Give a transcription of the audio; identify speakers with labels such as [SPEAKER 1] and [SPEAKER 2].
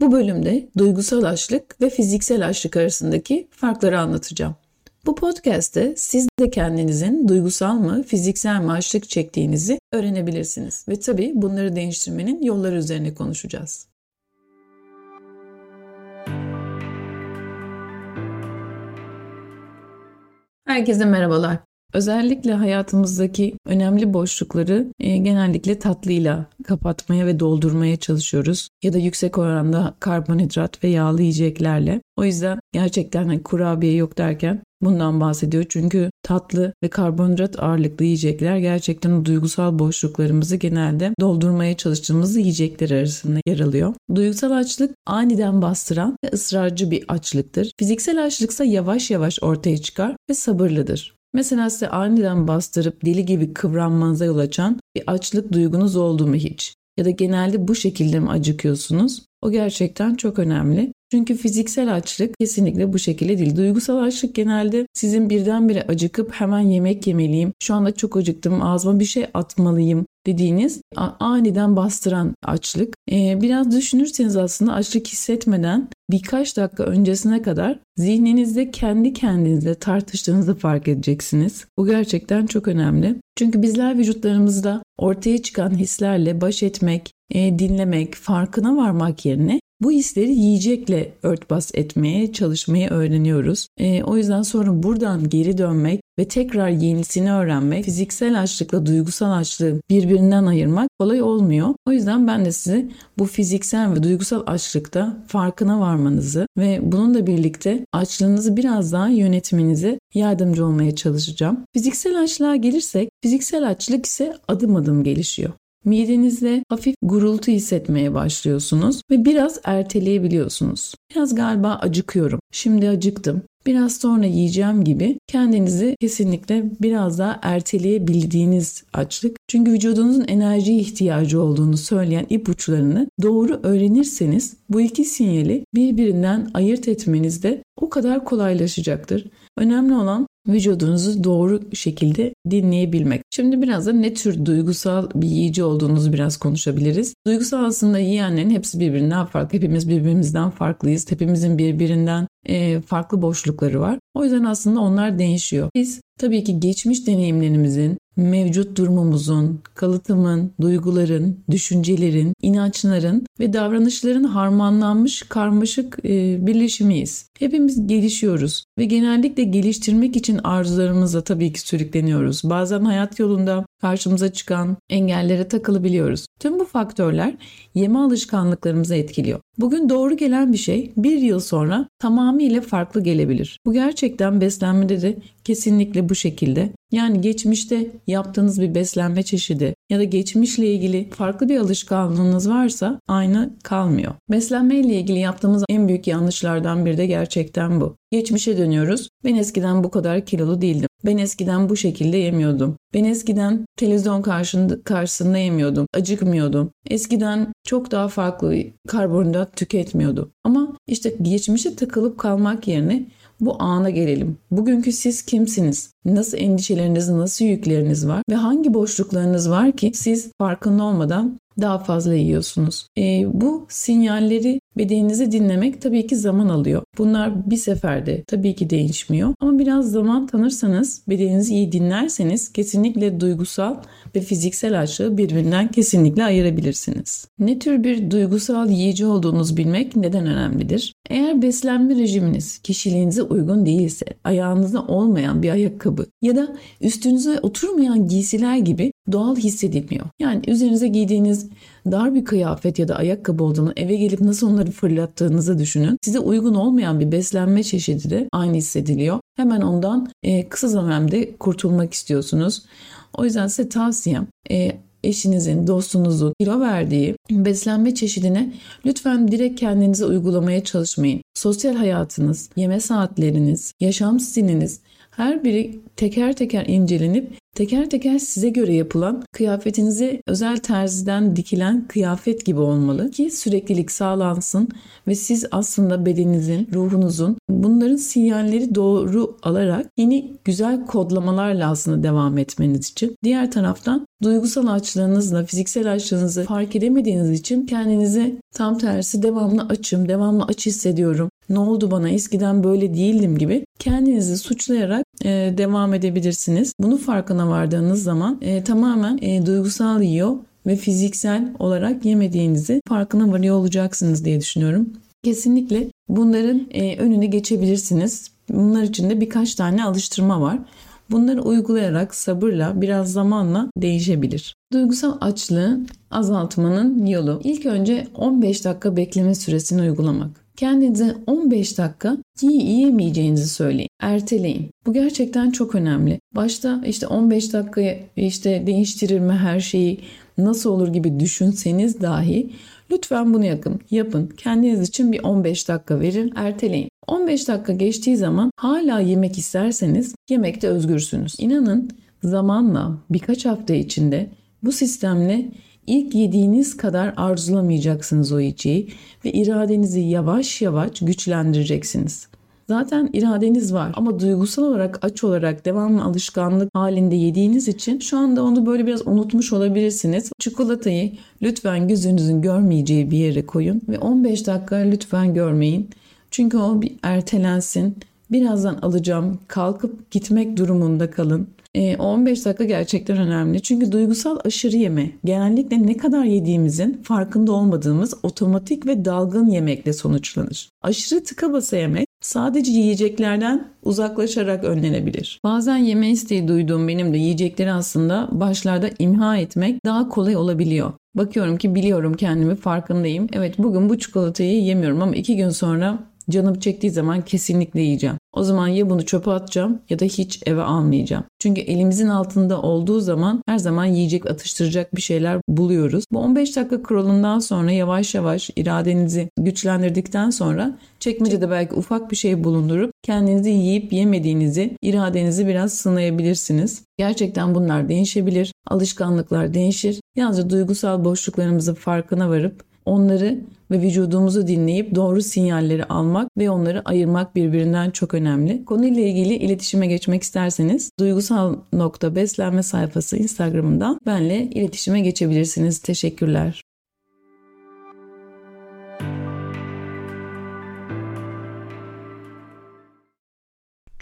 [SPEAKER 1] Bu bölümde duygusal açlık ve fiziksel açlık arasındaki farkları anlatacağım. Bu podcast'te siz de kendinizin duygusal mı, fiziksel mi açlık çektiğinizi öğrenebilirsiniz. Ve tabii bunları değiştirmenin yolları üzerine konuşacağız. Herkese merhabalar. Özellikle hayatımızdaki önemli boşlukları genellikle tatlıyla kapatmaya ve doldurmaya çalışıyoruz. Ya da yüksek oranda karbonhidrat ve yağlı yiyeceklerle. O yüzden gerçekten kurabiye yok derken bundan bahsediyor. Çünkü tatlı ve karbonhidrat ağırlıklı yiyecekler gerçekten o duygusal boşluklarımızı genelde doldurmaya çalıştığımız yiyecekler arasında yer alıyor. Duygusal açlık aniden bastıran ve ısrarcı bir açlıktır. Fiziksel açlıksa yavaş yavaş ortaya çıkar ve sabırlıdır. Mesela size aniden bastırıp deli gibi kıvranmanıza yol açan bir açlık duygunuz oldu mu hiç? Ya da genelde bu şekilde mi acıkıyorsunuz? O gerçekten çok önemli. Çünkü fiziksel açlık kesinlikle bu şekilde değil. Duygusal açlık genelde sizin birdenbire acıkıp hemen yemek yemeliyim, şu anda çok acıktım, ağzıma bir şey atmalıyım dediğiniz aniden bastıran açlık. Biraz düşünürseniz aslında açlık hissetmeden birkaç dakika öncesine kadar zihninizde kendi kendinizle tartıştığınızı fark edeceksiniz. Bu gerçekten çok önemli. Çünkü bizler vücutlarımızda ortaya çıkan hislerle baş etmek, dinlemek, farkına varmak yerine bu hisleri yiyecekle örtbas etmeye, çalışmayı öğreniyoruz. O yüzden sonra buradan geri dönmek ve tekrar yenisini öğrenmek, fiziksel açlıkla duygusal açlığı birbirinden ayırmak kolay olmuyor. O yüzden ben de size bu fiziksel ve duygusal açlıkta farkına varmanızı ve bununla birlikte açlığınızı biraz daha yönetmenize yardımcı olmaya çalışacağım. Fiziksel açlığa gelirsek, fiziksel açlık ise adım adım gelişiyor. Midenizde hafif gurultu hissetmeye başlıyorsunuz ve biraz erteleyebiliyorsunuz. Biraz galiba acıkıyorum, şimdi acıktım, biraz sonra yiyeceğim gibi kendinizi kesinlikle biraz daha erteleyebildiğiniz açlık. Çünkü vücudunuzun enerjiye ihtiyacı olduğunu söyleyen ipuçlarını doğru öğrenirseniz bu iki sinyali birbirinden ayırt etmeniz de o kadar kolaylaşacaktır. Önemli olan vücudunuzu doğru şekilde dinleyebilmek. Şimdi biraz da ne tür duygusal bir yiyici olduğunuzu biraz konuşabiliriz. Duygusal aslında yiyenlerin hepsi birbirinden farklı. Hepimiz birbirimizden farklıyız. Hepimizin birbirinden farklı boşlukları var. O yüzden aslında onlar değişiyor. Biz tabii ki geçmiş deneyimlerimizin, mevcut durumumuzun, kalıtımın, duyguların, düşüncelerin, inançların ve davranışların harmanlanmış karmaşık birleşimiyiz. Hepimiz gelişiyoruz ve genellikle geliştirmek için arzularımızla tabii ki sürükleniyoruz. Bazen hayat yolunda karşımıza çıkan engellere takılabiliyoruz. Tüm bu faktörler yeme alışkanlıklarımızı etkiliyor. Bugün doğru gelen bir şey bir yıl sonra tamamıyla farklı gelebilir. Bu gerçekten beslenmede de kesinlikle bu şekilde. Yani geçmişte yaptığınız bir beslenme çeşidi ya da geçmişle ilgili farklı bir alışkanlığınız varsa aynı kalmıyor. Beslenme ile ilgili yaptığımız en büyük yanlışlardan biri de gerçekten bu. Geçmişe dönüyoruz. Ben eskiden bu kadar kilolu değildim. Ben eskiden bu şekilde yemiyordum. Ben eskiden televizyon karşısında yemiyordum. Acıkmıyordum. Eskiden çok daha farklı karbonhidrat tüketmiyordum. Ama işte geçmişe takılıp kalmak yerine bu ana gelelim. Bugünkü siz kimsiniz? Nasıl endişeleriniz, nasıl yükleriniz var? Ve hangi boşluklarınız var ki siz farkında olmadan daha fazla yiyorsunuz? Bu sinyalleri bedeninizi dinlemek tabii ki zaman alıyor. Bunlar bir seferde tabii ki değişmiyor. Ama biraz zaman tanırsanız, bedeninizi iyi dinlerseniz kesinlikle duygusal ve fiziksel açlığı birbirinden kesinlikle ayırabilirsiniz. Ne tür bir duygusal yiyici olduğunuzu bilmek neden önemlidir? Eğer beslenme rejiminiz kişiliğinize uygun değilse, ayağınızda olmayan bir ayakkabı ya da üstünüze oturmayan giysiler gibi doğal hissedilmiyor. Yani üzerinize giydiğiniz dar bir kıyafet ya da ayakkabı olduğunu, eve gelip nasıl onları fırlattığınızı düşünün. Size uygun olmayan bir beslenme çeşidi de aynı hissediliyor. Hemen ondan kısa zamanda kurtulmak istiyorsunuz. O yüzden size tavsiyem eşinizin, dostunuzun kilo verdiği beslenme çeşidine lütfen direkt kendinize uygulamaya çalışmayın. Sosyal hayatınız, yeme saatleriniz, yaşam stiliniz her biri teker teker incelenip Teker teker size göre yapılan, kıyafetinize özel terziden dikilen kıyafet gibi olmalı ki süreklilik sağlansın ve siz aslında bedeninizin, ruhunuzun bunların sinyalleri doğru alarak yeni güzel kodlamalarla aslında devam etmeniz için. Diğer taraftan duygusal açlığınızla fiziksel açlığınızı fark edemediğiniz için kendinizi tam tersi devamlı açım, devamlı aç hissediyorum. Ne oldu bana, eskiden böyle değildim gibi kendinizi suçlayarak devam edebilirsiniz. Bunu farkına vardığınız zaman tamamen duygusal yiyor ve fiziksel olarak yemediğinizi farkına varıyor olacaksınız diye düşünüyorum. Kesinlikle bunların önüne geçebilirsiniz. Bunlar için de birkaç tane alıştırma var. Bunları uygulayarak sabırla, biraz zamanla değişebilir. Duygusal açlığı azaltmanın yolu. İlk önce 15 dakika bekleme süresini uygulamak. Kendinize 15 dakika yiyemeyeceğinizi söyleyin. Erteleyin. Bu gerçekten çok önemli. Başta 15 dakikaya değiştirir mi her şeyi, nasıl olur gibi düşünseniz dahi lütfen bunu yapın. Kendiniz için bir 15 dakika verin, erteleyin. 15 dakika geçtiği zaman hala yemek isterseniz yemekte özgürsünüz. İnanın zamanla birkaç hafta içinde bu sistemle İlk yediğiniz kadar arzulamayacaksınız o yiyeceği ve iradenizi yavaş yavaş güçlendireceksiniz. Zaten iradeniz var ama duygusal olarak aç olarak devamlı alışkanlık halinde yediğiniz için şu anda onu böyle biraz unutmuş olabilirsiniz. Çikolatayı lütfen gözünüzün görmeyeceği bir yere koyun ve 15 dakika lütfen görmeyin. Çünkü o bir ertelensin. Birazdan alacağım, kalkıp gitmek durumunda kalın. 15 dakika gerçekten önemli. Çünkü duygusal aşırı yeme genellikle ne kadar yediğimizin farkında olmadığımız otomatik ve dalgın yemekle sonuçlanır. Aşırı tıka basa yemek sadece yiyeceklerden uzaklaşarak önlenebilir. Bazen yeme isteği duyduğum benim de yiyecekleri aslında başlarda imha etmek daha kolay olabiliyor. Bakıyorum ki biliyorum kendimi, farkındayım. Evet, bugün bu çikolatayı yemiyorum ama 2 gün sonra canım çektiği zaman kesinlikle yiyeceğim. O zaman ya bunu çöpe atacağım ya da hiç eve almayacağım. Çünkü elimizin altında olduğu zaman her zaman yiyecek, atıştıracak bir şeyler buluyoruz. Bu 15 dakika kuralından sonra yavaş yavaş iradenizi güçlendirdikten sonra çekmecede belki ufak bir şey bulundurup kendinizi yiyip yemediğinizi, iradenizi biraz sınayabilirsiniz. Gerçekten bunlar değişebilir. Alışkanlıklar değişir. Yalnızca duygusal boşluklarımızın farkına varıp onları ve vücudumuzu dinleyip doğru sinyalleri almak ve onları ayırmak birbirinden çok önemli. Konuyla ilgili iletişime geçmek isterseniz duygusal.beslenme sayfası Instagram'dan benimle iletişime geçebilirsiniz. Teşekkürler.